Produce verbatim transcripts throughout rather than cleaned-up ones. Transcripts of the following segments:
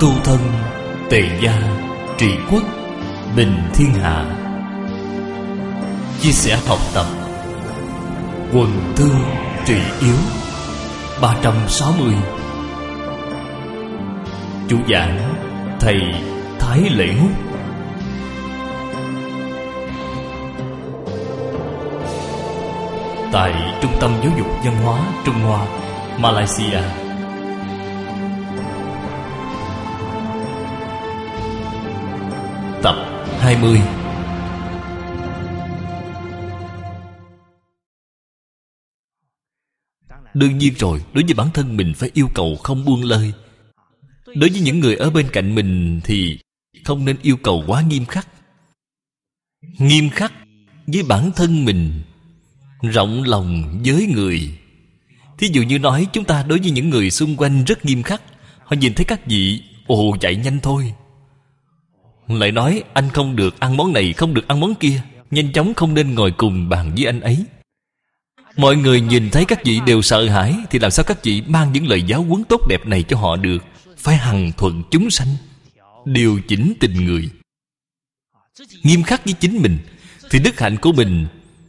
tu thân, tề gia, trị quốc, bình thiên hạ. Chia sẻ học tập, quần thương trị yếu. Ba trăm sáu mươi. Chủ giảng thầy Thái Lễ Húc. Tại Trung tâm Giáo dục Văn hóa Trung Hoa, Malaysia. Tập hai mươi. Đương nhiên rồi, đối với bản thân mình phải yêu cầu không buông lơi. Đối với những người ở bên cạnh mình thì không nên yêu cầu quá nghiêm khắc. Nghiêm khắc với bản thân mình, rộng lòng với người. Thí dụ như nói chúng ta đối với những người xung quanh rất nghiêm khắc. Họ nhìn thấy các vị, ồ chạy nhanh thôi. Lại nói anh không được ăn món này, không được ăn món kia, nhanh chóng không nên ngồi cùng bàn với anh ấy. Mọi người nhìn thấy các vị đều sợ hãi, thì làm sao các vị mang những lời giáo huấn tốt đẹp này cho họ được? Phải hằng thuận chúng sanh, điều chỉnh tình người. Nghiêm khắc với chính mình, thì đức hạnh của mình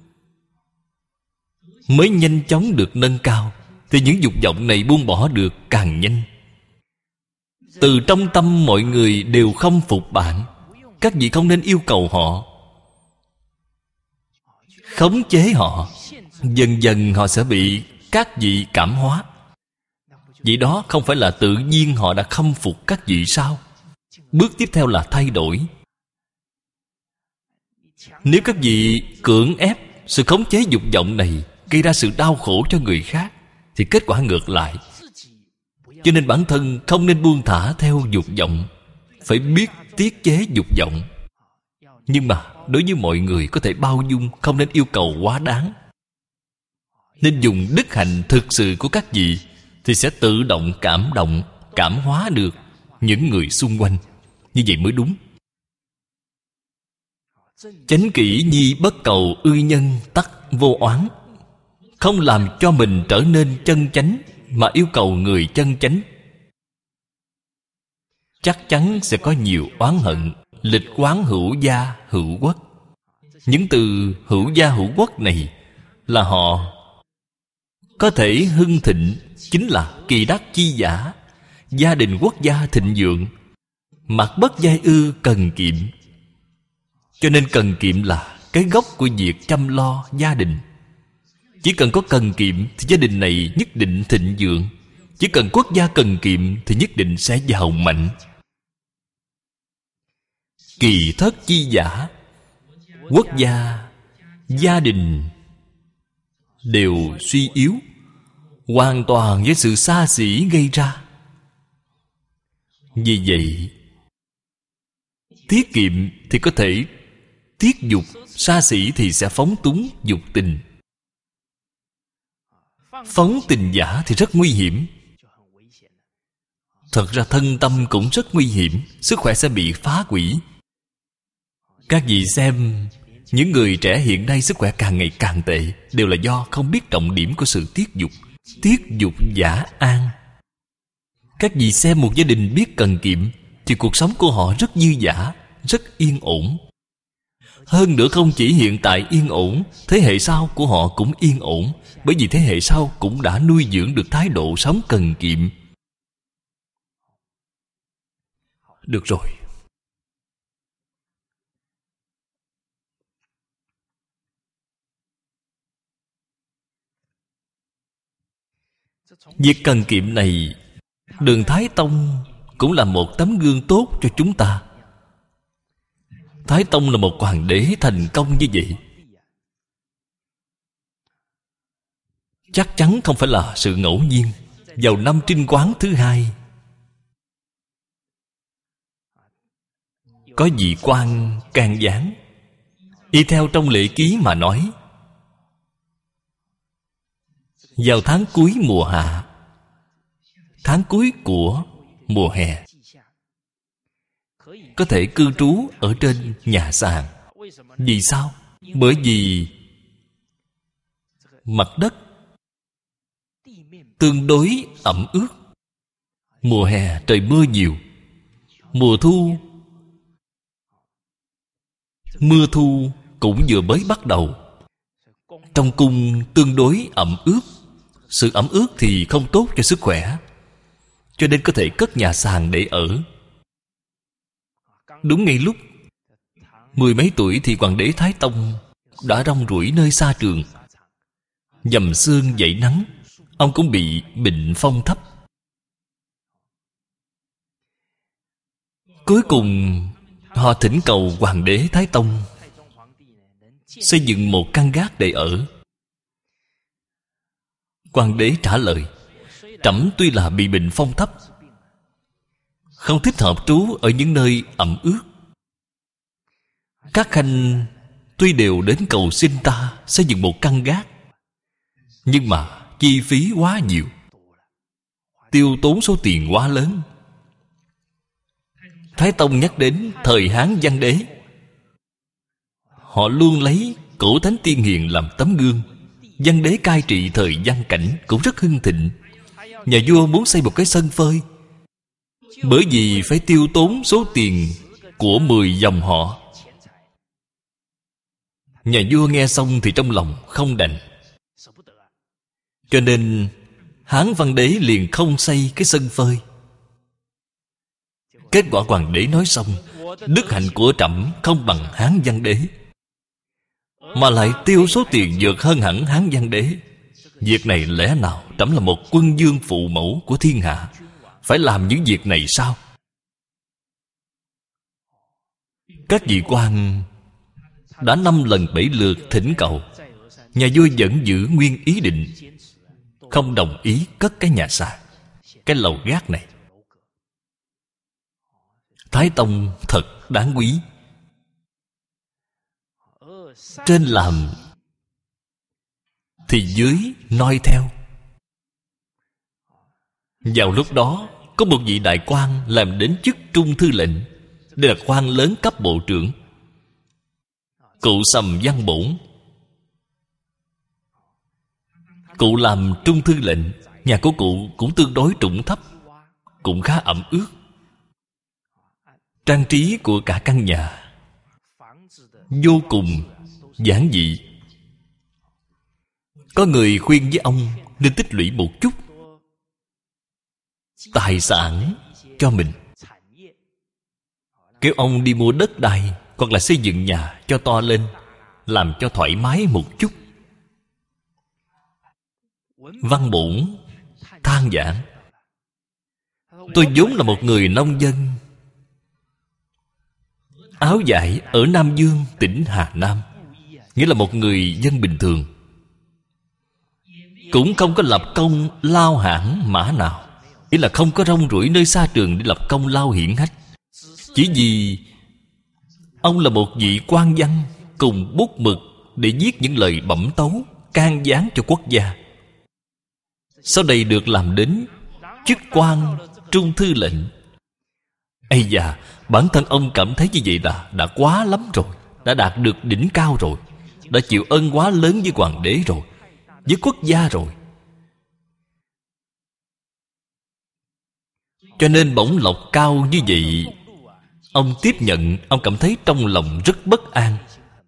mới nhanh chóng được nâng cao. Thì những dục vọng này buông bỏ được càng nhanh. Từ trong tâm mọi người đều không phục bạn, các vị không nên yêu cầu họ, khống chế họ. Dần dần họ sẽ bị các vị cảm hóa. Vậy đó không phải là tự nhiên họ đã khâm phục các vị sao? Bước tiếp theo là thay đổi. Nếu các vị cưỡng ép sự khống chế dục vọng này, gây ra sự đau khổ cho người khác, thì kết quả ngược lại. Cho nên bản thân không nên buông thả theo dục vọng, phải biết tiết chế dục vọng. Nhưng mà đối với mọi người có thể bao dung, không nên yêu cầu quá đáng. Nên dùng đức hạnh thực sự của các vị, thì sẽ tự động cảm động, cảm hóa được những người xung quanh. Như vậy mới đúng. Chánh kỷ nhi bất cầu ư nhân tắc vô oán. Không làm cho mình trở nên chân chánh, mà yêu cầu người chân chánh, chắc chắn sẽ có nhiều oán hận. Lịch quán hữu gia hữu quốc. Những từ hữu gia hữu quốc này là họ có thể hưng thịnh, chính là kỳ đắc chi giả. Gia đình quốc gia thịnh vượng, mặc bất giai ư cần kiệm. Cho nên cần kiệm là cái gốc của việc chăm lo gia đình. Chỉ cần có cần kiệm thì gia đình này nhất định thịnh vượng. Chỉ cần quốc gia cần kiệm thì nhất định sẽ giàu mạnh. Kỳ thất chi giả. Quốc gia, gia đình đều suy yếu, hoàn toàn với sự xa xỉ gây ra. Vì vậy, tiết kiệm thì có thể tiết dục, xa xỉ thì sẽ phóng túng dục tình. Phóng tình giả thì rất nguy hiểm. Thật ra thân tâm cũng rất nguy hiểm, sức khỏe sẽ bị phá hủy. Các vị xem, những người trẻ hiện nay sức khỏe càng ngày càng tệ, đều là do không biết trọng điểm của sự tiết dục. Tiết dục giả an. Các vị xem một gia đình biết cần kiệm, thì cuộc sống của họ rất dư dả, rất yên ổn. Hơn nữa không chỉ hiện tại yên ổn, thế hệ sau của họ cũng yên ổn. Bởi vì thế hệ sau cũng đã nuôi dưỡng được thái độ sống cần kiệm. Được rồi. Việc cần kiệm này, Đường Thái Tông cũng là một tấm gương tốt cho chúng ta. Thái Tông là một hoàng đế thành công như vậy, chắc chắn không phải là sự ngẫu nhiên. Vào năm Trinh Quán thứ hai, có vị quan can gián, y theo trong lệ ký mà nói, vào tháng cuối mùa hạ, tháng cuối của mùa hè, có thể cư trú ở trên nhà sàn. Vì sao? Bởi vì mặt đất tương đối ẩm ướt. Mùa hè trời mưa nhiều, Mùa thu, mưa thu cũng vừa mới bắt đầu. Trong cung tương đối ẩm ướt. Sự ẩm ướt thì không tốt cho sức khỏe, cho nên có thể cất nhà sàn để ở. Đúng ngay lúc mười mấy tuổi thì hoàng đế Thái Tông đã rong ruổi nơi xa trường. Dầm sương dậy nắng, ông cũng bị bệnh phong thấp. Cuối cùng họ thỉnh cầu hoàng đế Thái Tông xây dựng một căn gác để ở. Hoàng đế trả lời: trẫm tuy là bị bệnh phong thấp, không thích hợp trú ở những nơi ẩm ướt. Các khanh tuy đều đến cầu xin ta xây dựng một căn gác, nhưng mà chi phí quá nhiều, tiêu tốn số tiền quá lớn. Thái Tông nhắc đến thời Hán Văn Đế, họ luôn lấy cổ thánh tiên hiền làm tấm gương. Văn Đế cai trị thời Văn Cảnh cũng rất hưng thịnh. Nhà vua muốn xây một cái sân phơi, bởi vì phải tiêu tốn số tiền của mười dòng họ. Nhà vua nghe xong thì trong lòng không đành, cho nên Hán Văn Đế liền không xây cái sân phơi. Kết quả hoàng đế nói xong: đức hạnh của trẫm không bằng Hán Văn Đế, mà lại tiêu số tiền vượt hơn hẳn Hán Văn Đế. Việc này lẽ nào trẫm là một quân vương phụ mẫu của thiên hạ phải làm những việc này sao? Các vị quan đã năm lần bảy lượt thỉnh cầu, nhà vua vẫn giữ nguyên ý định, không đồng ý cất cái nhà sàn, cái lầu gác này. Thái Tông thật đáng quý. Trên làm thì dưới noi theo. Vào lúc đó có một vị đại quan làm đến chức trung thư lệnh. Đây là quan lớn cấp bộ trưởng. Cụ Sầm Văn Bổn. Cụ làm trung thư lệnh. Nhà của cụ cũng tương đối trũng thấp, cũng khá ẩm ướt. Trang trí của cả căn nhà vô cùng giản dị. Có người khuyên với ông nên tích lũy một chút tài sản cho mình, kêu ông đi mua đất đai hoặc là xây dựng nhà cho to lên, làm cho thoải mái một chút. Văn Bổn than vãn: tôi vốn là một người nông dân, áo vải ở Nam Dương, tỉnh Hà Nam, nghĩa là một người dân bình thường, cũng không có lập công lao hãn mã nào, ý là không có rong ruổi nơi xa trường để lập công lao hiển hách. Chỉ vì ông là một vị quan văn cùng bút mực để viết những lời bẩm tấu can gián cho quốc gia, sau đây được làm đến chức quan trung thư lệnh. Ây da, bản thân ông cảm thấy như vậy là đã quá lắm rồi, đã đạt được đỉnh cao rồi, đã chịu ân quá lớn với hoàng đế rồi, với quốc gia rồi. Cho nên bổng lộc cao như vậy, ông tiếp nhận, ông cảm thấy trong lòng rất bất an,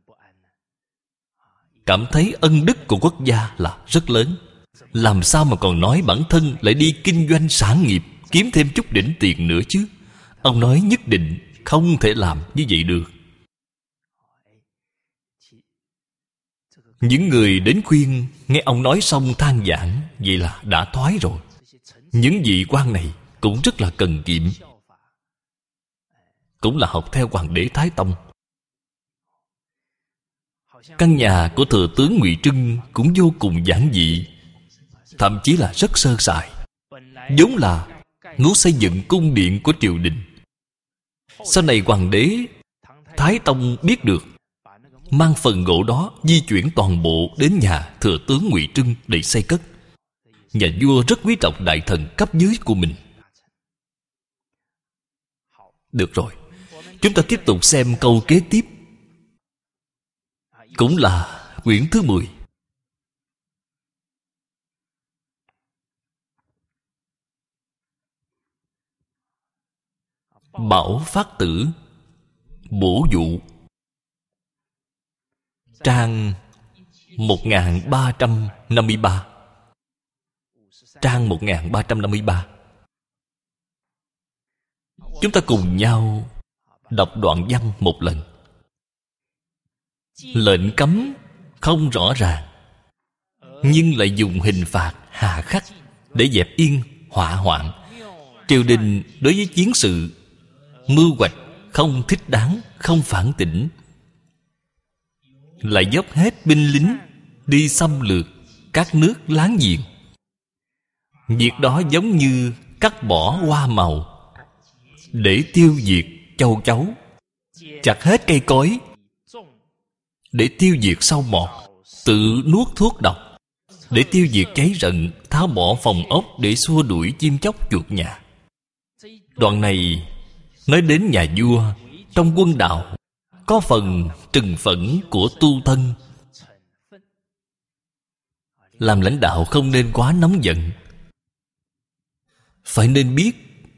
cảm thấy ân đức của quốc gia là rất lớn. Làm sao mà còn nói bản thân lại đi kinh doanh sản nghiệp, kiếm thêm chút đỉnh tiền nữa chứ? Ông nói nhất định không thể làm như vậy được. Những người đến khuyên nghe ông nói xong than vãn, vậy là đã thoái rồi. Những vị quan này cũng rất là cần kiệm, cũng là học theo hoàng đế Thái Tông. Căn nhà của thừa tướng Ngụy Trưng cũng vô cùng giản dị, thậm chí là rất sơ sài, vốn là muốn xây dựng cung điện của triều đình. Sau này hoàng đế Thái Tông biết được, mang phần gỗ đó di chuyển toàn bộ đến nhà thừa tướng Ngụy Trưng để xây cất. Nhà vua rất quý trọng đại thần cấp dưới của mình. Được rồi, chúng ta tiếp tục xem câu kế tiếp, cũng là quyển thứ mười. Bảo Phát Tử Bổ Dụ, trang một nghìn ba trăm năm mươi ba. Trang một nghìn ba trăm năm mươi ba. Chúng ta cùng nhau đọc đoạn văn một lần. Lệnh cấm không rõ ràng, nhưng lại dùng hình phạt hà khắc để dẹp yên họa hoạn. Triều đình đối với chiến sự mưu hoạch không thích đáng, không phản tỉnh, lại dốc hết binh lính đi xâm lược các nước láng giềng. Việc đó giống như cắt bỏ hoa màu để tiêu diệt châu chấu, chặt hết cây cối để tiêu diệt sâu mọt, tự nuốt thuốc độc để tiêu diệt cháy rận, tháo bỏ phòng ốc để xua đuổi chim chóc chuột nhà. Đoạn này nói đến nhà vua trong quân đạo có phần trừng phẫn của tu thân. Làm lãnh đạo không nên quá nóng giận, phải nên biết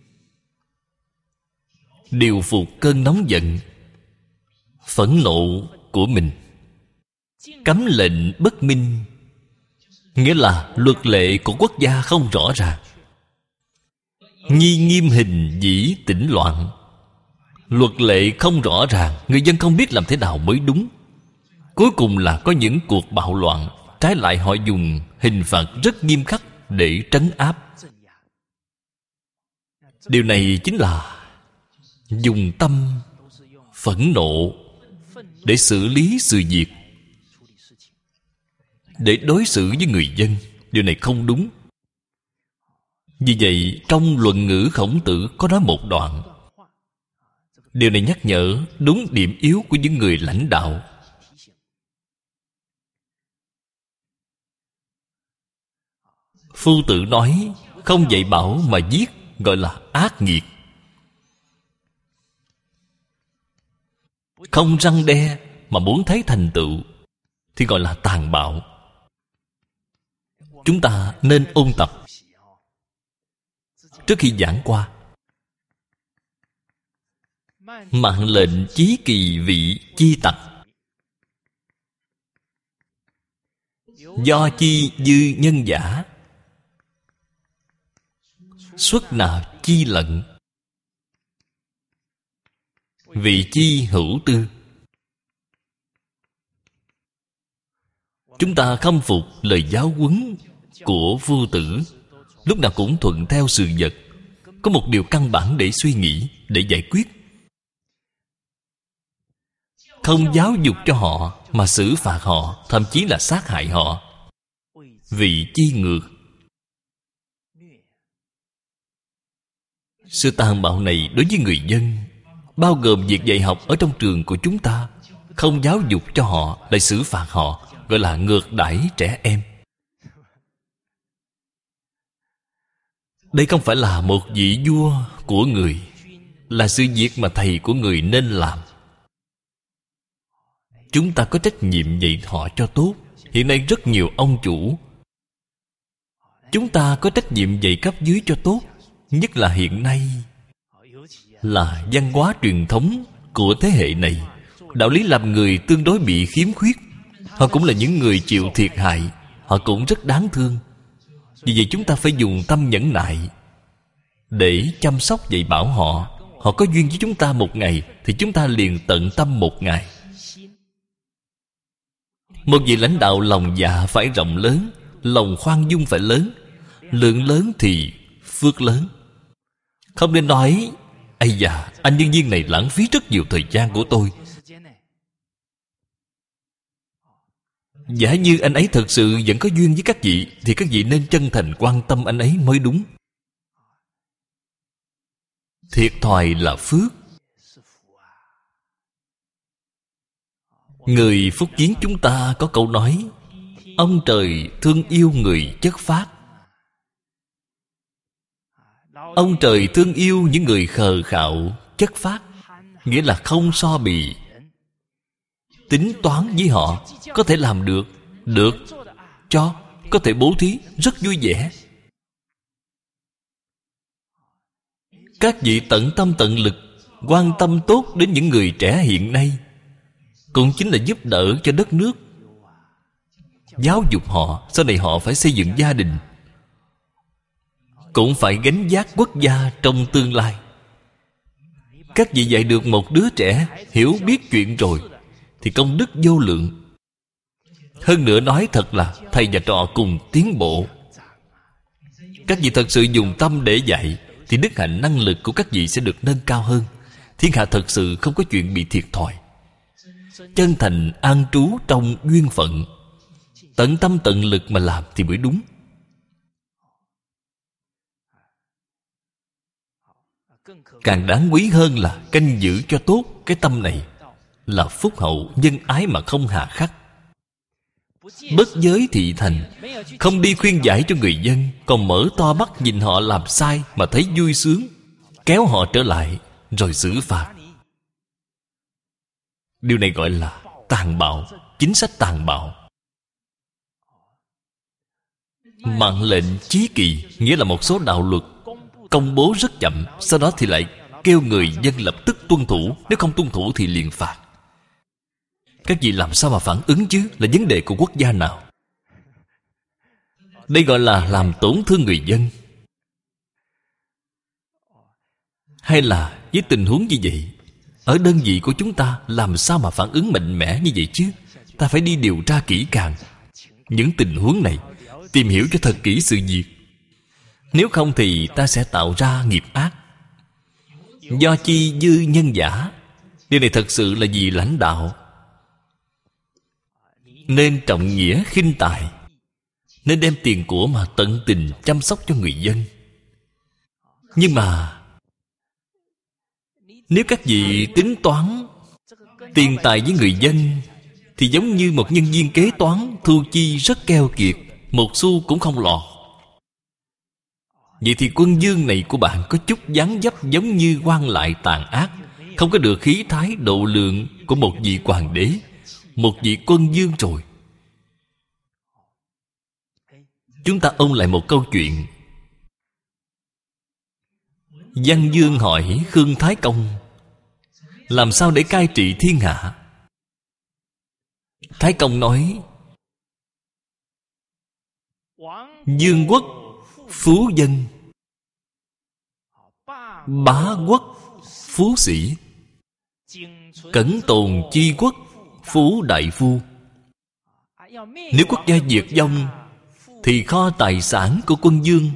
điều phục cơn nóng giận, phẫn nộ của mình. Cấm lệnh bất minh, nghĩa là luật lệ của quốc gia không rõ ràng. Nhi nghiêm hình dĩ tĩnh loạn. Luật lệ không rõ ràng, người dân không biết làm thế nào mới đúng. Cuối cùng là có những cuộc bạo loạn. Trái lại họ dùng hình phạt rất nghiêm khắc để trấn áp. Điều này chính là dùng tâm phẫn nộ để xử lý sự việc, để đối xử với người dân. Điều này không đúng. Vì vậy trong Luận Ngữ Khổng Tử có nói một đoạn. Điều này nhắc nhở đúng điểm yếu của những người lãnh đạo. Phu Tử nói không dạy bảo mà giết gọi là ác nghiệt. Không răn đe mà muốn thấy thành tựu thì gọi là tàn bạo. Chúng ta nên ôn tập. Trước khi giảng qua, mạng lệnh chí kỳ vị chi tặc, do chi dư nhân giả, xuất nào chi lận, vị chi hữu tư. Chúng ta khâm phục lời giáo huấn của Phu Tử, lúc nào cũng thuận theo sự vật. Có một điều căn bản để suy nghĩ, để giải quyết. Không giáo dục cho họ mà xử phạt họ, thậm chí là sát hại họ. Vì chi ngược. Sự tàn bạo này đối với người dân, bao gồm việc dạy học ở trong trường của chúng ta, không giáo dục cho họ lại xử phạt họ, gọi là ngược đãi trẻ em. Đây không phải là một vị vua của người, là sự việc mà thầy của người nên làm. Chúng ta có trách nhiệm dạy họ cho tốt. Hiện nay rất nhiều ông chủ, chúng ta có trách nhiệm dạy cấp dưới cho tốt. Nhất là hiện nay là văn hóa truyền thống của thế hệ này. Đạo lý làm người tương đối bị khiếm khuyết. Họ cũng là những người chịu thiệt hại. Họ cũng rất đáng thương. Vì vậy chúng ta phải dùng tâm nhẫn nại để chăm sóc dạy bảo họ. Họ có duyên với chúng ta một ngày thì chúng ta liền tận tâm một ngày. Một vị lãnh đạo lòng dạ phải rộng lớn, lòng khoan dung phải lớn. Lượng lớn thì phước lớn. Không nên nói ây da, anh nhân viên này lãng phí rất nhiều thời gian của tôi. Giả như anh ấy thật sự vẫn có duyên với các vị thì các vị nên chân thành quan tâm anh ấy mới đúng. Thiệt thòi là phước. Người Phúc Kiến chúng ta có câu nói: ông trời thương yêu người chất phác. Ông trời thương yêu những người khờ khạo, chất phác, nghĩa là không so bì, tính toán với họ. Có thể làm được, được, cho, có thể bố thí, rất vui vẻ. Các vị tận tâm tận lực quan tâm tốt đến những người trẻ hiện nay, cũng chính là giúp đỡ cho đất nước, giáo dục họ. Sau này họ phải xây dựng gia đình, cũng phải gánh vác quốc gia trong tương lai. Các vị dạy được một đứa trẻ hiểu biết chuyện rồi thì công đức vô lượng. Hơn nữa nói thật là thầy và trò cùng tiến bộ. Các vị thật sự dùng tâm để dạy thì đức hạnh năng lực của các vị sẽ được nâng cao hơn. Thiên hạ thật sự không có chuyện bị thiệt thòi. Chân thành an trú trong duyên phận, tận tâm tận lực mà làm thì mới đúng. Càng đáng quý hơn là canh giữ cho tốt cái tâm này, là phúc hậu nhân ái mà không hà khắc. Bất giới thị thành, không đi khuyên giải cho người dân, còn mở to mắt nhìn họ làm sai mà thấy vui sướng, kéo họ trở lại rồi xử phạt. Điều này gọi là tàn bạo, chính sách tàn bạo. Mạng lệnh chí kỳ nghĩa là một số đạo luật công bố rất chậm, sau đó thì lại kêu người dân lập tức tuân thủ. Nếu không tuân thủ thì liền phạt. Các vị làm sao mà phản ứng chứ? Là vấn đề của quốc gia nào? Đây gọi là làm tổn thương người dân. Hay là với tình huống như vậy, ở đơn vị của chúng ta làm sao mà phản ứng mạnh mẽ như vậy chứ? Ta phải đi điều tra kỹ càng những tình huống này, tìm hiểu cho thật kỹ sự việc. Nếu không thì ta sẽ tạo ra nghiệp ác. Do chi dư nhân giả. Điều này thật sự là vì lãnh đạo nên trọng nghĩa khinh tài, nên đem tiền của mà tận tình chăm sóc cho người dân. Nhưng mà nếu các vị tính toán tiền tài với người dân thì giống như một nhân viên kế toán thu chi rất keo kiệt, một xu cũng không lọt. Vậy thì quân vương này của bạn có chút dáng dấp giống như quan lại tàn ác, không có được khí thái độ lượng của một vị hoàng đế, một vị quân vương rồi. Chúng ta ôn lại một câu chuyện. Văn Vương hỏi Khương Thái Công làm sao để cai trị thiên hạ. Thái Công nói: vương quốc phú dân, bá quốc phú sĩ, cẩn tồn chi quốc phú đại phu. Nếu quốc gia diệt vong thì kho tài sản của quân vương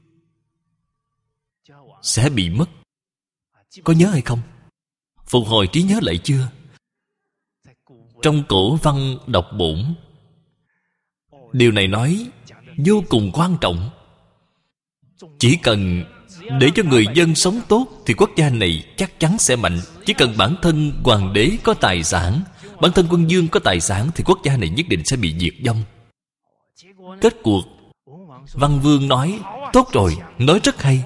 sẽ bị mất. Có nhớ hay không? Phục hồi trí nhớ lại chưa? Trong cổ văn đọc bổn, điều này nói vô cùng quan trọng. Chỉ cần để cho người dân sống tốt thì quốc gia này chắc chắn sẽ mạnh. Chỉ cần bản thân hoàng đế có tài sản, bản thân quân vương có tài sản thì quốc gia này nhất định sẽ bị diệt vong. Kết cuộc Văn Vương nói: tốt rồi, nói rất hay.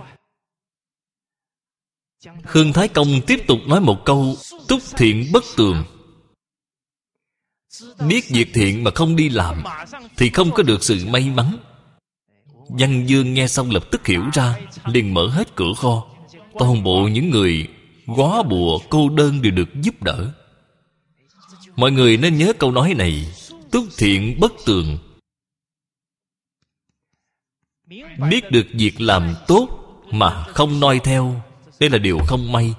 Khương Thái Công tiếp tục nói một câu: túc thiện bất tường. Biết việc thiện mà không đi làm thì không có được sự may mắn. Văn Vương nghe xong lập tức hiểu ra, liền mở hết cửa kho. Toàn bộ những người góa bùa cô đơn đều được giúp đỡ. Mọi người nên nhớ câu nói này: túc thiện bất tường. Biết được việc làm tốt mà không noi theo, đây là điều không may.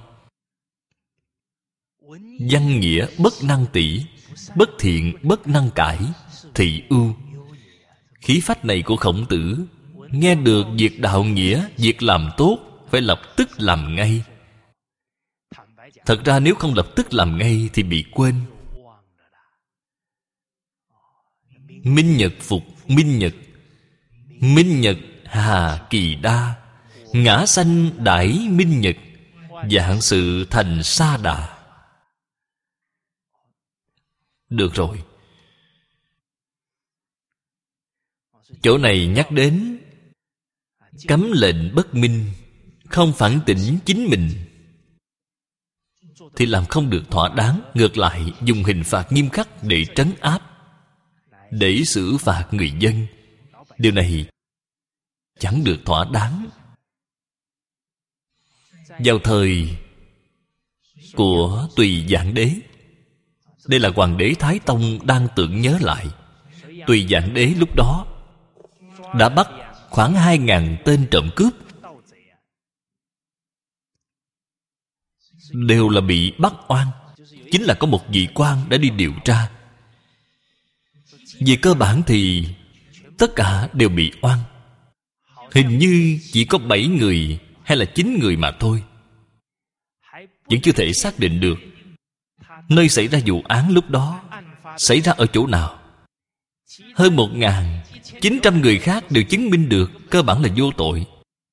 Văn nghĩa bất năng tỉ, bất thiện bất năng cải, thị ưu. Khí phách này của Khổng Tử, nghe được việc đạo nghĩa, việc làm tốt phải lập tức làm ngay. Thật ra nếu không lập tức làm ngay thì bị quên. Minh nhật phục minh nhật, minh nhật hà kỳ đa, ngã sanh đãi minh nhật, vạn sự thành sa đà. Được rồi. Chỗ này nhắc đến cấm lệnh bất minh, không phản tỉnh chính mình thì làm không được thỏa đáng. Ngược lại dùng hình phạt nghiêm khắc để trấn áp, để xử phạt người dân. Điều này chẳng được thỏa đáng. Vào thời của Tùy Dạng Đế. Đây là Hoàng đế Thái Tông đang tưởng nhớ lại. Tùy Dạng Đế lúc đó đã bắt khoảng hai ngàn tên trộm cướp, đều là bị bắt oan. Chính là có một vị quan đã đi điều tra. Về cơ bản thì tất cả đều bị oan. Hình như chỉ có bảy người hay là chín người mà thôi. Vẫn chưa thể xác định được nơi xảy ra vụ án lúc đó xảy ra ở chỗ nào. Hơn một ngàn chín trăm người khác đều chứng minh được cơ bản là vô tội.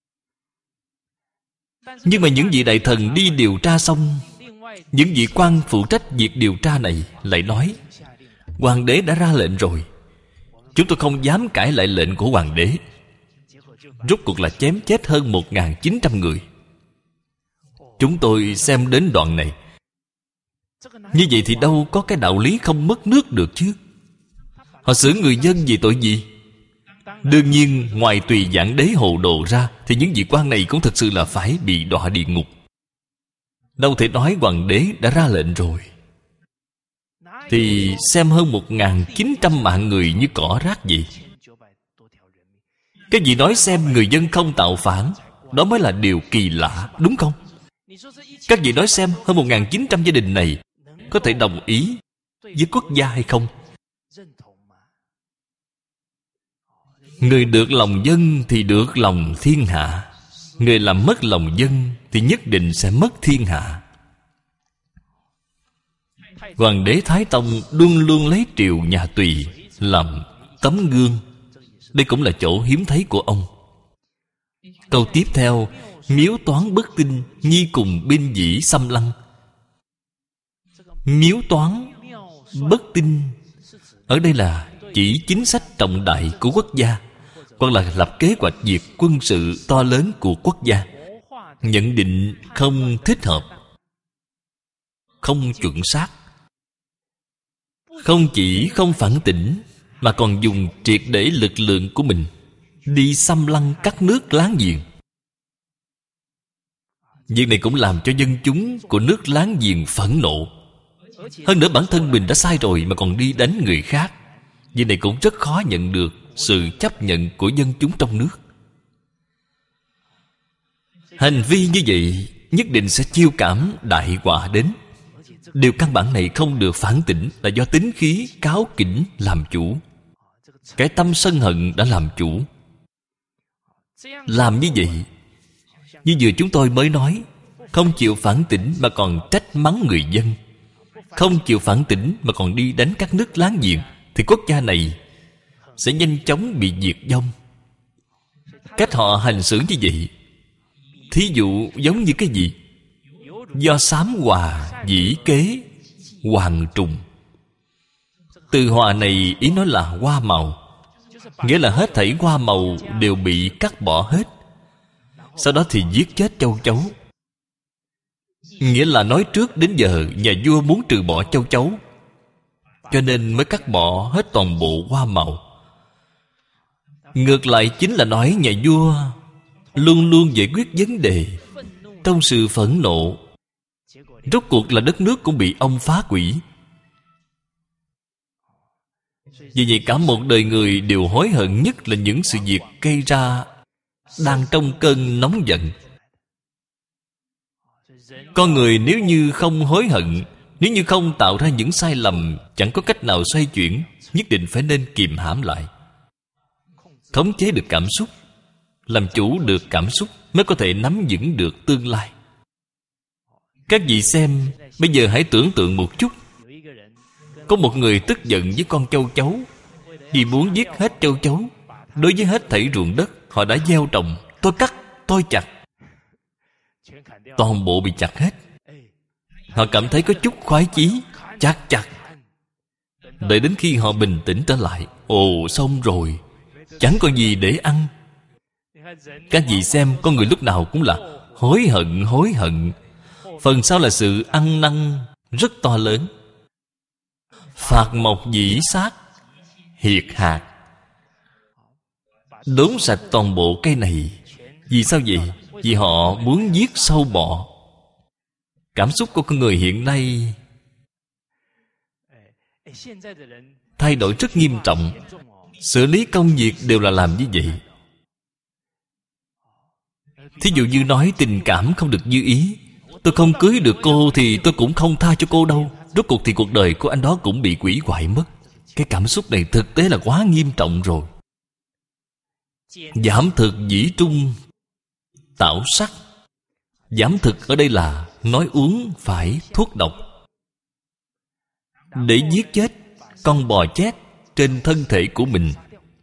Nhưng mà những vị đại thần đi điều tra xong, những vị quan phụ trách việc điều tra này lại nói: Hoàng đế đã ra lệnh rồi, chúng tôi không dám cãi lại lệnh của hoàng đế. Rốt cuộc là chém chết hơn một ngàn chín trăm người. Chúng tôi xem đến đoạn này, như vậy thì đâu có cái đạo lý không mất nước được chứ. Họ xử người dân vì tội gì? Đương nhiên ngoài Tùy Dạng Đế hồ đồ ra, thì những vị quan này cũng thực sự là phải bị đọa địa ngục. Đâu thể nói hoàng đế đã ra lệnh rồi thì xem hơn một ngàn chín trăm mạng người như cỏ rác gì. Cái gì nói xem người dân không tạo phản, đó mới là điều kỳ lạ, đúng không? Các vị nói xem hơn một ngàn chín trăm gia đình này có thể đồng ý với quốc gia hay không? Người được lòng dân thì được lòng thiên hạ. Người làm mất lòng dân thì nhất định sẽ mất thiên hạ. Hoàng đế Thái Tông luôn luôn lấy triều nhà Tùy làm tấm gương. Đây cũng là chỗ hiếm thấy của ông. Câu tiếp theo: Miếu toán bất tinh, nhi cùng binh dĩ xâm lăng. Miếu toán bất tinh ở đây là chỉ chính sách trọng đại của quốc gia, hoặc là lập kế hoạch việc quân sự to lớn của quốc gia. Nhận định không thích hợp, không chuẩn xác. Không chỉ không phản tỉnh, mà còn dùng triệt để lực lượng của mình đi xâm lăng các nước láng giềng. Việc này cũng làm cho dân chúng của nước láng giềng phẫn nộ. Hơn nữa bản thân mình đã sai rồi mà còn đi đánh người khác. Việc này cũng rất khó nhận được sự chấp nhận của dân chúng trong nước. Hành vi như vậy nhất định sẽ chiêu cảm đại họa đến. Điều căn bản này không được phản tỉnh là do tính khí cáu kỉnh làm chủ. Cái tâm sân hận đã làm chủ. Làm như vậy, như vừa chúng tôi mới nói, không chịu phản tỉnh mà còn trách mắng người dân, không chịu phản tỉnh mà còn đi đánh các nước láng giềng, thì quốc gia này sẽ nhanh chóng bị diệt vong. Cách họ hành xử như vậy, thí dụ giống như cái gì? Do sám hòa dĩ kế hoàng trùng. Từ hòa này ý nói là hoa màu, nghĩa là hết thảy hoa màu đều bị cắt bỏ hết. Sau đó thì giết chết châu chấu. Nghĩa là nói trước đến giờ nhà vua muốn trừ bỏ châu chấu, cho nên mới cắt bỏ hết toàn bộ hoa màu. Ngược lại chính là nói nhà vua luôn luôn giải quyết vấn đề trong sự phẫn nộ. Rốt cuộc là đất nước cũng bị ông phá hủy. Vì vậy cả một đời người đều hối hận nhất là những sự việc gây ra đang trong cơn nóng giận. Con người nếu như không hối hận, nếu như không tạo ra những sai lầm, chẳng có cách nào xoay chuyển. Nhất định phải nên kìm hãm lại, khống chế được cảm xúc, làm chủ được cảm xúc, mới có thể nắm vững được tương lai. Các vị xem, bây giờ hãy tưởng tượng một chút. Có một người tức giận với con châu chấu, vì muốn giết hết châu chấu. Đối với hết thảy ruộng đất họ đã gieo trồng, tôi cắt, tôi chặt, toàn bộ bị chặt hết. Họ cảm thấy có chút khoái chí, chặt chặt. Đợi đến khi họ bình tĩnh trở lại, ồ xong rồi, chẳng còn gì để ăn. Các vị xem, con người lúc nào cũng là hối hận, hối hận. Phần sau là sự ăn năn rất to lớn. Phạt mộc dĩ sát, hiệt hạt. Đốn sạch toàn bộ cây này. Vì sao vậy? Vì họ muốn giết sâu bọ. Cảm xúc của con người hiện nay thay đổi rất nghiêm trọng. Xử lý công việc đều là làm như vậy. Thí dụ như nói tình cảm không được như ý, tôi không cưới được cô thì tôi cũng không tha cho cô đâu. Rốt cuộc thì cuộc đời của anh đó cũng bị hủy hoại mất. Cái cảm xúc này thực tế là quá nghiêm trọng rồi. Giảm thực dĩ trung tạo sắc. Giảm thực ở đây là nói uống phải thuốc độc để giết chết con bò chết trên thân thể của mình.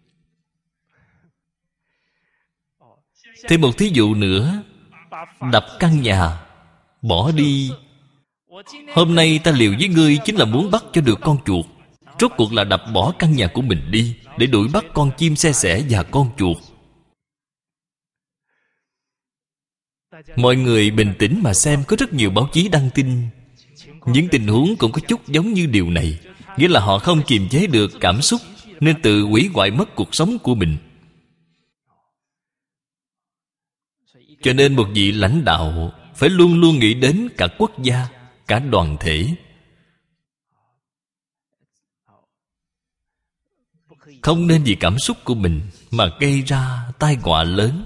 Thêm một thí dụ nữa, đập căn nhà, bỏ đi. Hôm nay ta liều với ngươi chính là muốn bắt cho được con chuột. Rốt cuộc là đập bỏ căn nhà của mình đi để đuổi bắt con chim xe sẻ và con chuột. Mọi người bình tĩnh mà xem, có rất nhiều báo chí đăng tin. Những tình huống cũng có chút giống như điều này. Nghĩa là họ không kiềm chế được cảm xúc nên tự hủy hoại mất cuộc sống của mình. Cho nên một vị lãnh đạo phải luôn luôn nghĩ đến cả quốc gia, cả đoàn thể. Không nên vì cảm xúc của mình mà gây ra tai họa lớn.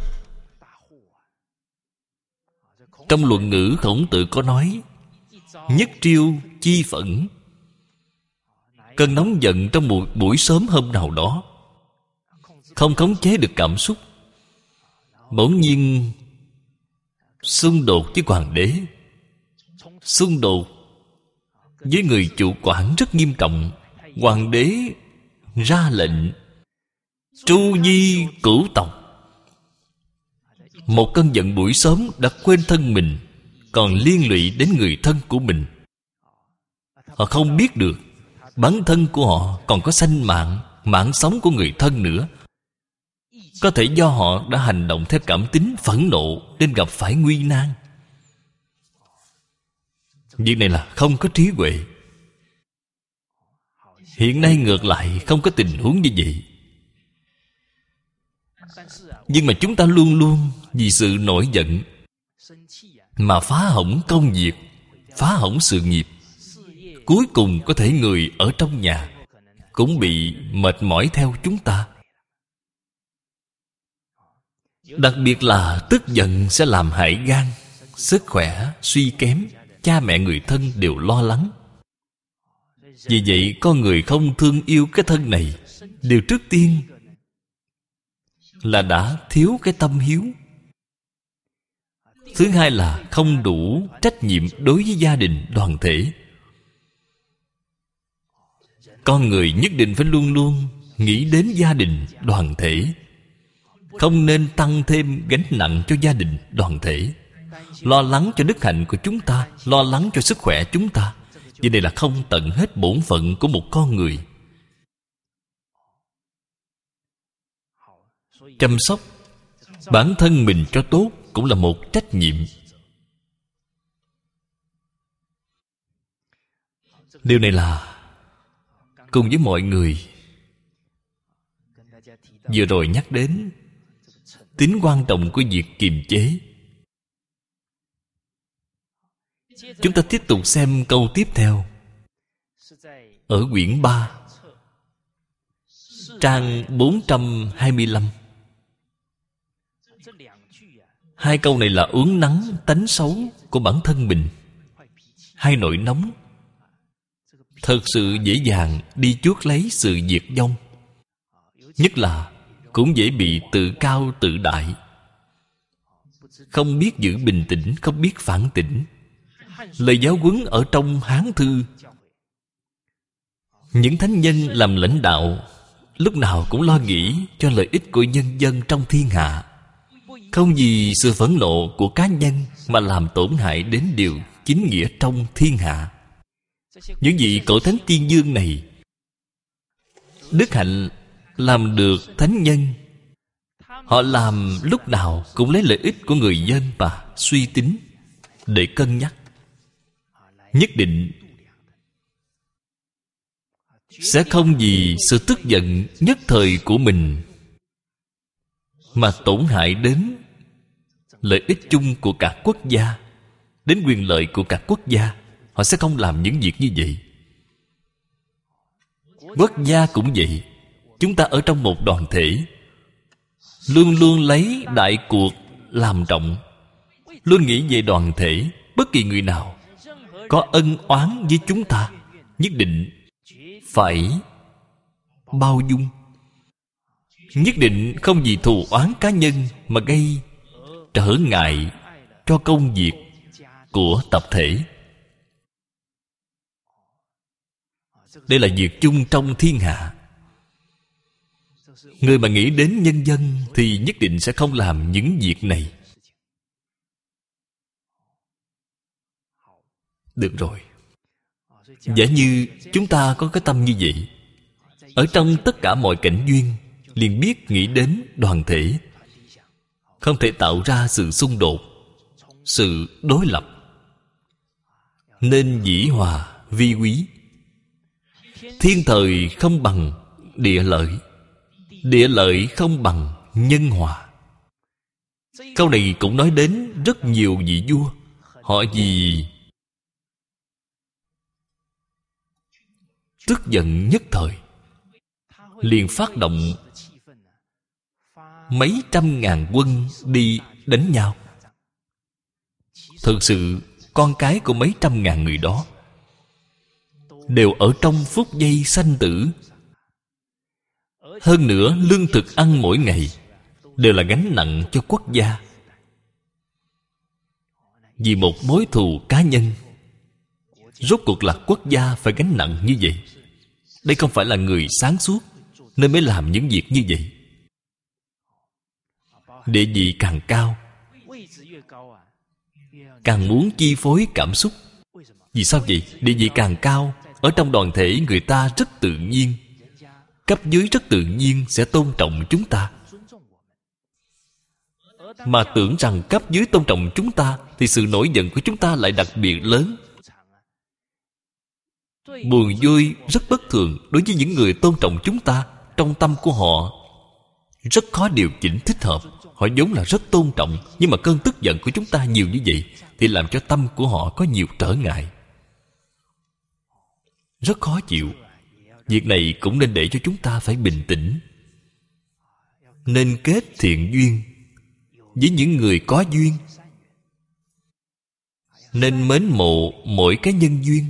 Trong Luận Ngữ, Khổng Tử có nói: nhất triêu chi phẫn. Cơn nóng giận trong một buổi sớm hôm nào đó, không khống chế được cảm xúc, bỗng nhiên xung đột với hoàng đế, xung đột với người chủ quản rất nghiêm trọng. Hoàng đế ra lệnh tru di cửu tộc. Một cơn giận buổi sớm đã quên thân mình, còn liên lụy đến người thân của mình. Họ không biết được bản thân của họ còn có sanh mạng, mạng sống của người thân nữa. Có thể do họ đã hành động theo cảm tính phẫn nộ nên gặp phải nguy nan. Việc này là không có trí huệ. Hiện nay ngược lại không có tình huống như vậy. Nhưng mà chúng ta luôn luôn vì sự nổi giận mà phá hỏng công việc, phá hỏng sự nghiệp. Cuối cùng có thể người ở trong nhà cũng bị mệt mỏi theo chúng ta. Đặc biệt là tức giận sẽ làm hại gan, sức khỏe suy kém, cha mẹ người thân đều lo lắng. Vì vậy con người không thương yêu cái thân này, điều trước tiên là đã thiếu cái tâm hiếu. Thứ hai là không đủ trách nhiệm đối với gia đình, đoàn thể. Con người nhất định phải luôn luôn nghĩ đến gia đình, đoàn thể. Không nên tăng thêm gánh nặng cho gia đình, đoàn thể. Lo lắng cho đức hạnh của chúng ta, lo lắng cho sức khỏe chúng ta. Vì đây là không tận hết bổn phận của một con người. Chăm sóc bản thân mình cho tốt cũng là một trách nhiệm. Điều này là cùng với mọi người vừa rồi nhắc đến tính quan trọng của việc kiềm chế. Chúng ta tiếp tục xem câu tiếp theo. Ở quyển ba, trang bốn trăm hai mươi lăm. Hai câu này là uốn nắn tánh xấu của bản thân mình. Hai nỗi nóng thật sự dễ dàng đi chuốc lấy sự diệt vong. Nhất là cũng dễ bị tự cao tự đại, không biết giữ bình tĩnh, không biết phản tỉnh. Lời giáo huấn ở trong Hán Thư, những thánh nhân làm lãnh đạo lúc nào cũng lo nghĩ cho lợi ích của nhân dân trong thiên hạ, không vì sự phẫn nộ của cá nhân mà làm tổn hại đến điều chính nghĩa trong thiên hạ. Những vị cổ thánh tiên dương này đức hạnh làm được thánh nhân. Họ làm lúc nào cũng lấy lợi ích của người dân mà suy tính để cân nhắc. Nhất định sẽ không vì sự tức giận nhất thời của mình mà tổn hại đến lợi ích chung của cả quốc gia, đến quyền lợi của cả quốc gia, họ sẽ không làm những việc như vậy. Quốc gia cũng vậy. Chúng ta ở trong một đoàn thể, luôn luôn lấy đại cuộc làm trọng, luôn nghĩ về đoàn thể. Bất kỳ người nào có ân oán với chúng ta, nhất định phải bao dung, nhất định không vì thù oán cá nhân mà gây trở ngại cho công việc của tập thể. Đây là việc chung trong thiên hạ. Người mà nghĩ đến nhân dân thì nhất định sẽ không làm những việc này. Được rồi. Giả như chúng ta có cái tâm như vậy, ở trong tất cả mọi cảnh duyên liền biết nghĩ đến đoàn thể, không thể tạo ra sự xung đột, sự đối lập, nên dĩ hòa vi quý. Thiên thời không bằng địa lợi, địa lợi không bằng nhân hòa. Câu này cũng nói đến rất nhiều vị vua. Họ vì tức giận nhất thời, liền phát động mấy trăm ngàn quân đi đánh nhau. Thực sự con cái của mấy trăm ngàn người đó đều ở trong phút giây sanh tử. Hơn nữa lương thực ăn mỗi ngày đều là gánh nặng cho quốc gia. Vì một mối thù cá nhân, rốt cuộc là quốc gia phải gánh nặng như vậy. Đây không phải là người sáng suốt nên mới làm những việc như vậy. Địa vị càng cao, càng muốn chi phối cảm xúc. Vì sao vậy? Địa vị càng cao, ở trong đoàn thể người ta rất tự nhiên, cấp dưới rất tự nhiên sẽ tôn trọng chúng ta. Mà tưởng rằng cấp dưới tôn trọng chúng ta thì sự nổi giận của chúng ta lại đặc biệt lớn. Buồn vui rất bất thường. Đối với những người tôn trọng chúng ta, trong tâm của họ rất khó điều chỉnh thích hợp. Họ vốn là rất tôn trọng, nhưng mà cơn tức giận của chúng ta nhiều như vậy thì làm cho tâm của họ có nhiều trở ngại, rất khó chịu. Việc này cũng nên để cho chúng ta phải bình tĩnh. Nên kết thiện duyên với những người có duyên, nên mến mộ mỗi cái nhân duyên.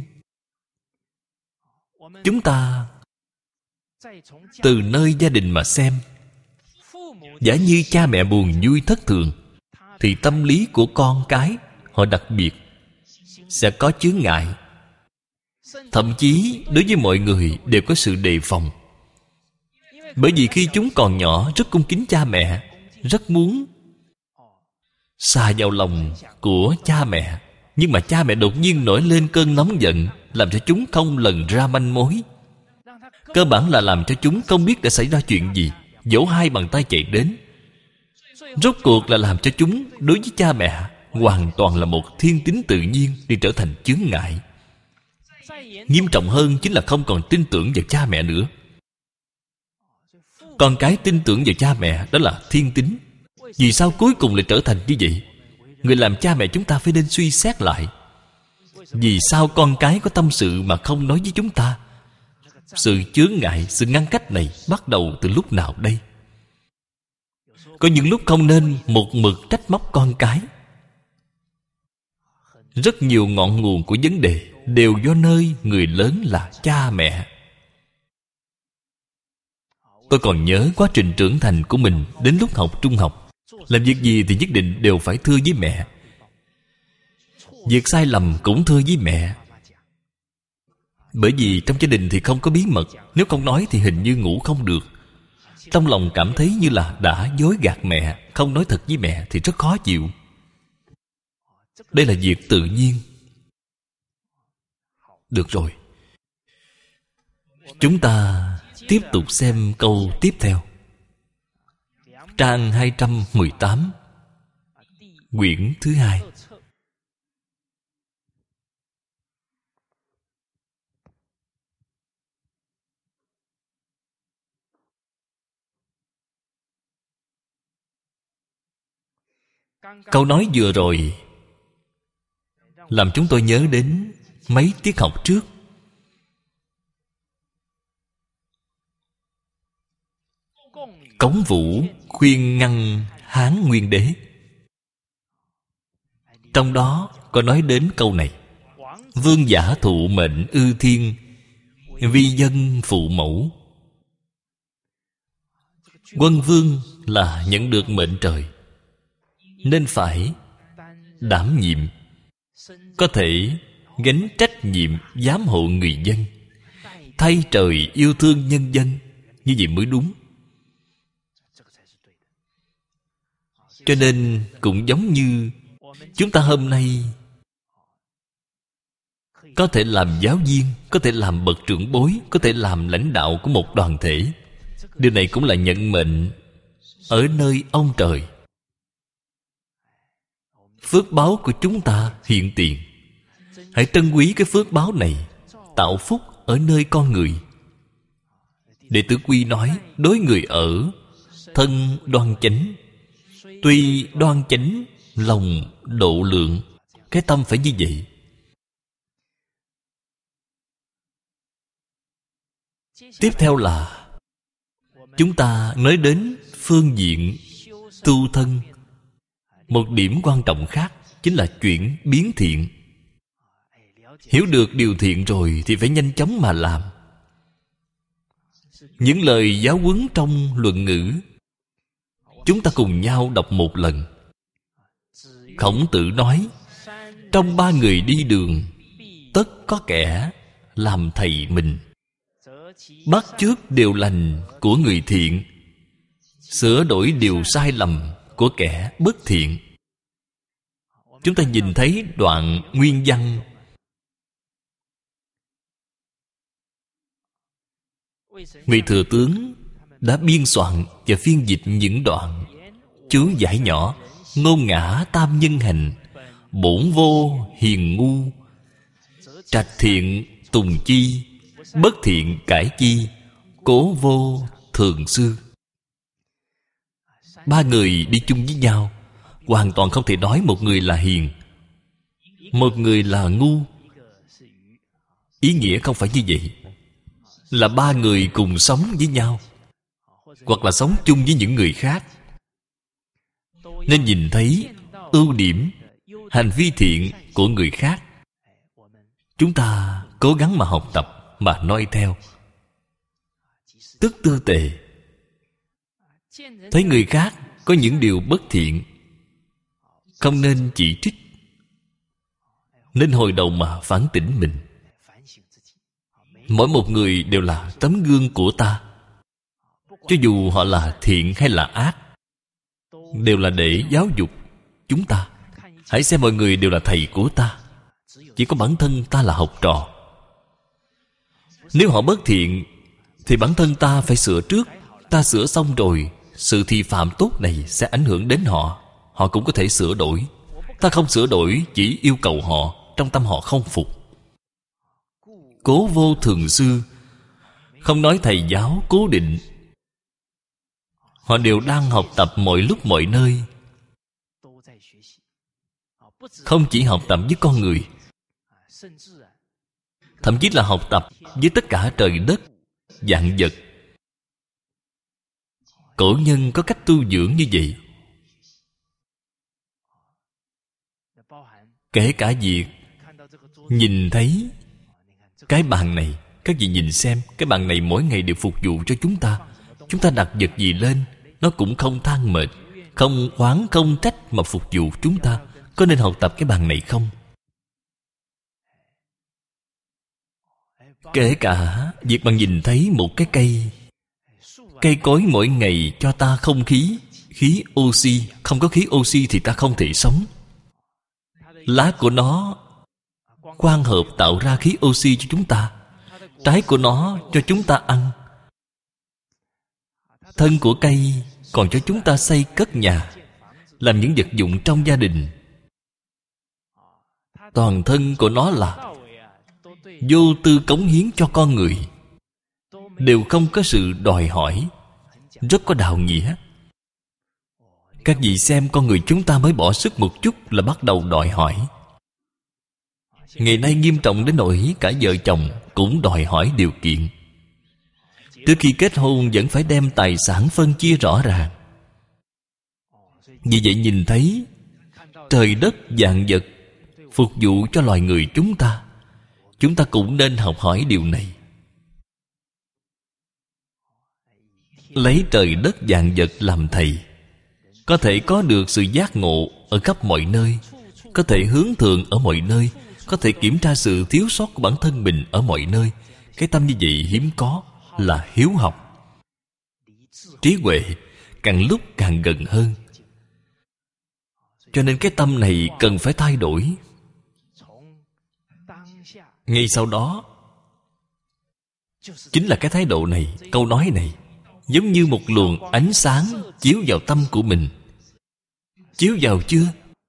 Chúng ta từ nơi gia đình mà xem, giả như cha mẹ buồn vui thất thường thì tâm lý của con cái họ đặc biệt sẽ có chướng ngại. Thậm chí đối với mọi người đều có sự đề phòng. Bởi vì khi chúng còn nhỏ rất cung kính cha mẹ, rất muốn xa vào lòng của cha mẹ. Nhưng mà cha mẹ đột nhiên nổi lên cơn nóng giận, làm cho chúng không lần ra manh mối. Cơ bản là làm cho chúng không biết đã xảy ra chuyện gì, vỗ hai bàn tay chạy đến. Rốt cuộc là làm cho chúng đối với cha mẹ hoàn toàn là một thiên tính tự nhiên, đi trở thành chướng ngại. Nghiêm trọng hơn chính là không còn tin tưởng vào cha mẹ nữa. Con cái tin tưởng vào cha mẹ đó là thiên tính. Vì sao cuối cùng lại trở thành như vậy? Người làm cha mẹ chúng ta phải nên suy xét lại. Vì sao con cái có tâm sự mà không nói với chúng ta? Sự chướng ngại, sự ngăn cách này bắt đầu từ lúc nào đây? Có những lúc không nên một mực trách móc con cái. Rất nhiều ngọn nguồn của vấn đề đều do nơi người lớn là cha mẹ. Tôi còn nhớ quá trình trưởng thành của mình. Đến lúc học trung học, làm việc gì thì nhất định đều phải thưa với mẹ. Việc sai lầm cũng thưa với mẹ. Bởi vì trong gia đình thì không có bí mật, nếu không nói thì hình như ngủ không được. Trong lòng cảm thấy như là đã dối gạt mẹ, không nói thật với mẹ thì rất khó chịu. Đây là việc tự nhiên. Được rồi, chúng ta tiếp tục xem câu tiếp theo. Trang hai trăm mười tám, quyển thứ hai. Câu nói vừa rồi làm chúng tôi nhớ đến mấy tiết học trước. Cống Vũ khuyên ngăn Hán Nguyên Đế, trong đó có nói đến câu này: vương giả thụ mệnh ư thiên, vi dân phụ mẫu. Quân vương là nhận được mệnh trời, nên phải đảm nhiệm, có thể gánh trách nhiệm giám hộ người dân, thay trời yêu thương nhân dân. Như vậy mới đúng. Cho nên cũng giống như chúng ta hôm nay có thể làm giáo viên, có thể làm bậc trưởng bối, có thể làm lãnh đạo của một đoàn thể. Điều này cũng là nhận mệnh ở nơi ông trời. Phước báo của chúng ta hiện tiền. Hãy trân quý cái phước báo này, tạo phúc ở nơi con người. Đệ tử Quy nói: đối người ở, thân đoan chánh, tuy đoan chánh, lòng độ lượng. Cái tâm phải như vậy. Tiếp theo là chúng ta nói đến phương diện tu thân. Một điểm quan trọng khác chính là chuyển biến thiện. Hiểu được điều thiện rồi thì phải nhanh chóng mà làm. Những lời giáo huấn trong luận ngữ, chúng ta cùng nhau đọc một lần. Khổng Tử nói: trong ba người đi đường, tất có kẻ làm thầy mình. Bắt chước điều lành của người thiện, sửa đổi điều sai lầm của kẻ bất thiện. Chúng ta nhìn thấy đoạn nguyên văn Ngụy Thừa Tướng đã biên soạn và phiên dịch những đoạn chú giải nhỏ: ngôn ngã tam nhân hành, bổn vô hiền ngu, trạch thiện tùng chi, bất thiện cải chi, cố vô thường sư. Ba người đi chung với nhau, hoàn toàn không thể nói một người là hiền, một người là ngu. Ý nghĩa không phải như vậy. Là ba người cùng sống với nhau, hoặc là sống chung với những người khác, nên nhìn thấy ưu điểm, hành vi thiện của người khác. Chúng ta cố gắng mà học tập, mà noi theo. Tức tư tề. Thấy người khác có những điều bất thiện, không nên chỉ trích, nên hồi đầu mà phản tỉnh mình. Mỗi một người đều là tấm gương của ta. Cho dù họ là thiện hay là ác, đều là để giáo dục chúng ta. Hãy xem mọi người đều là thầy của ta, chỉ có bản thân ta là học trò. Nếu họ bất thiện thì bản thân ta phải sửa trước. Ta sửa xong rồi, sự thị phạm tốt này sẽ ảnh hưởng đến họ. Họ cũng có thể sửa đổi. Ta không sửa đổi, chỉ yêu cầu họ, trong tâm họ không phục. Cố vô thường sư, không nói thầy giáo cố định. Họ đều đang học tập mọi lúc mọi nơi. Không chỉ học tập với con người, thậm chí là học tập với tất cả trời đất, vạn vật. Cổ nhân có cách tu dưỡng như vậy. Kể cả việc nhìn thấy cái bàn này, các vị nhìn xem, cái bàn này mỗi ngày đều phục vụ cho chúng ta. Chúng ta đặt vật gì lên, nó cũng không than mệt, không oán không trách mà phục vụ chúng ta. Có nên học tập cái bàn này không? Kể cả việc bạn nhìn thấy một cái cây, cây cối mỗi ngày cho ta không khí, khí oxy. Không có khí oxy thì ta không thể sống. Lá của nó quang hợp tạo ra khí oxy cho chúng ta. Trái của nó cho chúng ta ăn. Thân của cây còn cho chúng ta xây cất nhà, làm những vật dụng trong gia đình. Toàn thân của nó là vô tư cống hiến cho con người, đều không có sự đòi hỏi, rất có đạo nghĩa. Các vị xem, con người chúng ta mới bỏ sức một chút là bắt đầu đòi hỏi. Ngày nay nghiêm trọng đến nỗi cả vợ chồng cũng đòi hỏi điều kiện. Trước khi kết hôn vẫn phải đem tài sản phân chia rõ ràng. Vì vậy nhìn thấy trời đất vạn vật phục vụ cho loài người chúng ta, chúng ta cũng nên học hỏi điều này. Lấy trời đất vạn vật làm thầy, có thể có được sự giác ngộ ở khắp mọi nơi, có thể hướng thượng ở mọi nơi, có thể kiểm tra sự thiếu sót của bản thân mình ở mọi nơi. Cái tâm như vậy hiếm có, là hiếu học. Trí huệ càng lúc càng gần hơn. Cho nên cái tâm này cần phải thay đổi. Ngay sau đó chính là cái thái độ này, câu nói này giống như một luồng ánh sáng chiếu vào tâm của mình. Chiếu vào chưa?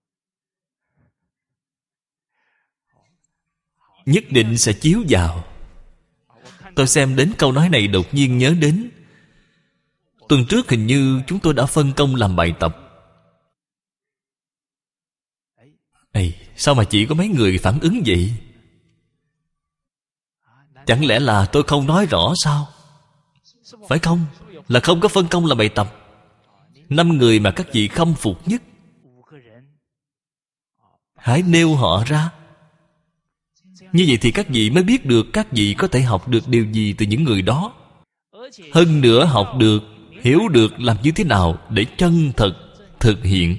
Nhất định sẽ chiếu vào. Tôi xem đến câu nói này đột nhiên nhớ đến tuần trước hình như chúng tôi đã phân công làm bài tập. Ê, sao mà chỉ có mấy người phản ứng vậy? Chẳng lẽ là tôi không nói rõ sao? Phải không? Là không có phân công làm bài tập. Năm người mà các vị khâm phục nhất, hãy nêu họ ra. Như vậy thì các vị mới biết được các vị có thể học được điều gì từ những người đó. Hơn nữa học được, hiểu được làm như thế nào để chân thật thực hiện.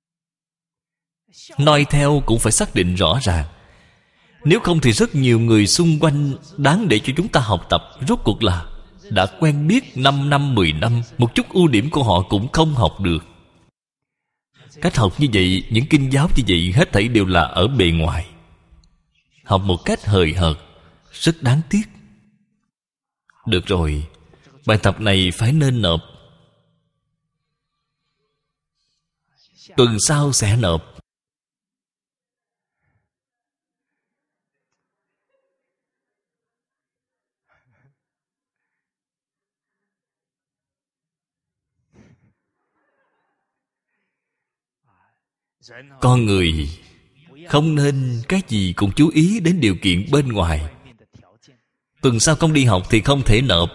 Nói theo cũng phải xác định rõ ràng. Nếu không thì rất nhiều người xung quanh đáng để cho chúng ta học tập, rốt cuộc là đã quen biết năm năm, mười năm, một chút ưu điểm của họ cũng không học được. Cách học như vậy, những kinh giáo như vậy, hết thảy đều là ở bề ngoài, học một cách hời hợt, rất đáng tiếc. Được rồi, bài tập này phải nên nộp. Tuần sau sẽ nộp. Con người không nên cái gì cũng chú ý đến điều kiện bên ngoài. Tuần sau không đi học thì không thể nộp.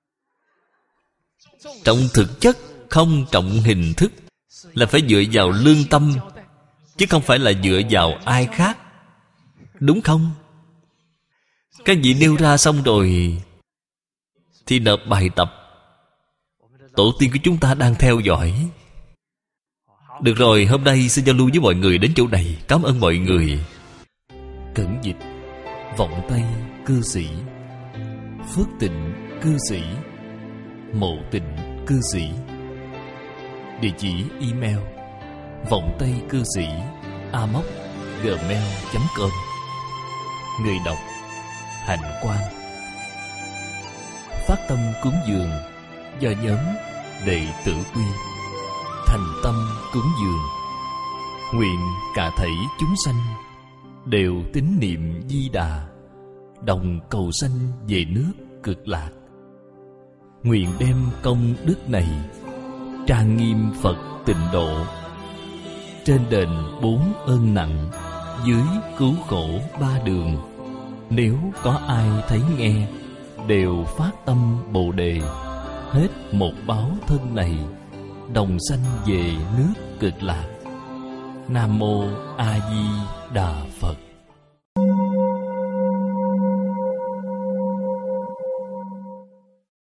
Trọng thực chất, không trọng hình thức, là phải dựa vào lương tâm, chứ không phải là dựa vào ai khác. Đúng không? Các vị nêu ra xong rồi thì nộp bài tập. Tổ tiên của chúng ta đang theo dõi. Được rồi, hôm nay xin giao lưu với mọi người đến chỗ này. Cảm ơn mọi người. Cẩn dịch Vọng Tây cư sĩ, Phước Tịnh cư sĩ, Mộ Tịnh cư sĩ. Địa chỉ email vọng tây cư sĩ a m o c gmail chấm com. Người đọc Hạnh Quang. Phát tâm cúng dường do nhóm Đệ Tử Quy. Thành tâm cúng dường, nguyện cả thảy chúng sanh đều tín niệm Di Đà, đồng cầu sanh về nước Cực Lạc. Nguyện đem công đức này trang nghiêm Phật Tịnh Độ, trên đền bốn ơn nặng, dưới cứu khổ ba đường. Nếu có ai thấy nghe, đều phát tâm Bồ Đề, hết một báo thân này, đồng sanh về nước Cực Lạc. Nam Mô A Di Đà Phật.